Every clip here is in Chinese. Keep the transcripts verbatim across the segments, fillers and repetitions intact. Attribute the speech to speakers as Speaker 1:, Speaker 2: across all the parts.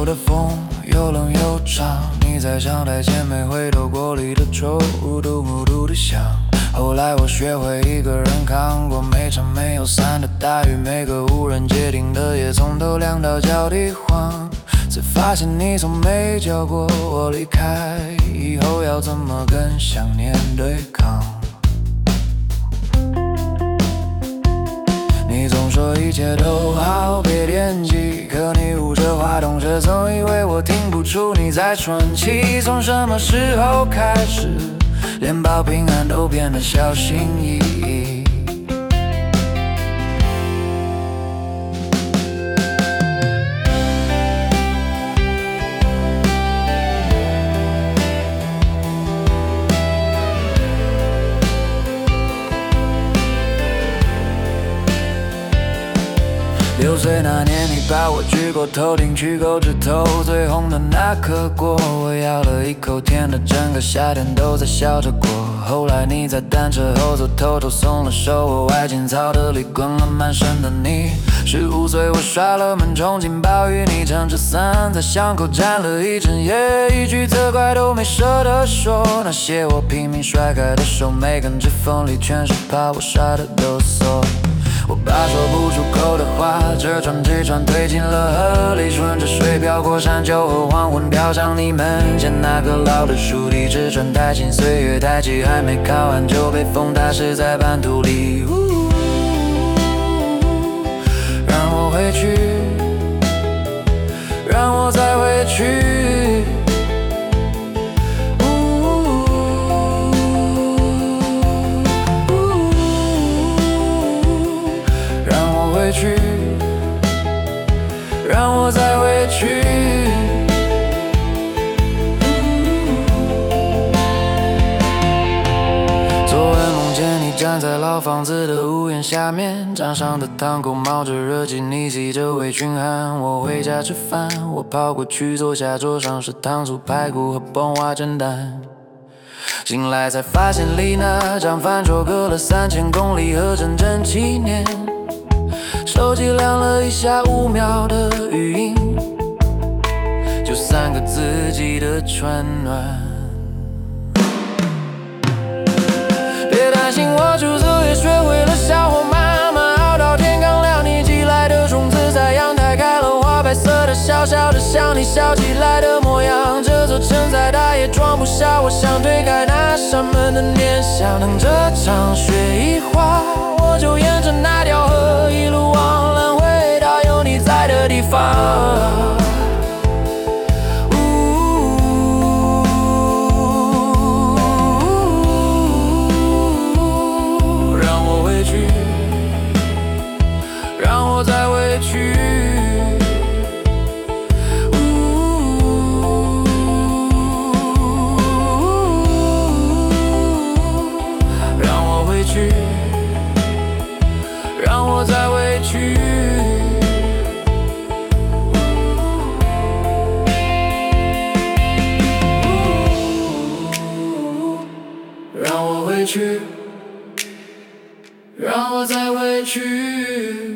Speaker 1: 秋的风又冷又长，你在阳台前没回头锅里的粥咕嘟咕嘟的响。后来我学会一个人扛过每场没有伞的大雨，每个无人接听的夜，从头凉到脚底黄。才发现你从没教过我离开以后要怎么跟想念对抗。你总说一切都好，别惦记，可你捂着话筒却总以为我听不出你在喘气。从什么时候开始，连报平安都变得小心翼翼？六岁那年，你把我举过头顶，去狗指头，最红的那颗果，我咬了一口，甜的整个夏天都在笑着过。后来你在单车后座偷偷松了手，我歪进草地里滚了满身的泥。十五岁我摔了门，冲进暴雨，你撑着伞在巷口站了一整夜，一句责怪都没舍得说。那些我拼命甩开的手，每根指缝里全是怕我摔得哆嗦。我把说不出口的话，这船这船推进了河里，顺着水飘过山丘和黄昏，飘向你门前那棵老的树底。纸船太轻，岁月太急，还没靠岸就被风打湿在半途里。呜，让我回去，让我再回去。让我再回去。昨晚梦见你站在老房子的屋檐下面，站上的堂口冒着热气，你系着围裙喊我回家吃饭。我跑过去坐下，桌上是糖醋排骨和崩花蒸蛋。醒来才发现离那张饭桌隔了三千公里和整整七年。手机亮了一下五秒的语音，就三个字记得穿暖。别担心，我出走也学会了小火慢慢熬到天刚亮。你寄来的种子在阳台开了花，白色的小小的像你笑起来的模样。这座城再大也装不下我想推开那扇门的念想。等这场雪一化，我就沿着那条河一路往南回到有你在的地方。让我回去，让我再回去。让我回去，让我再回去。让我回去，让我再回去。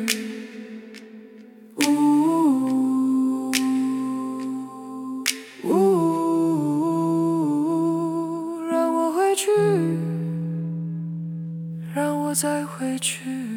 Speaker 1: 让我回去，让我再回去。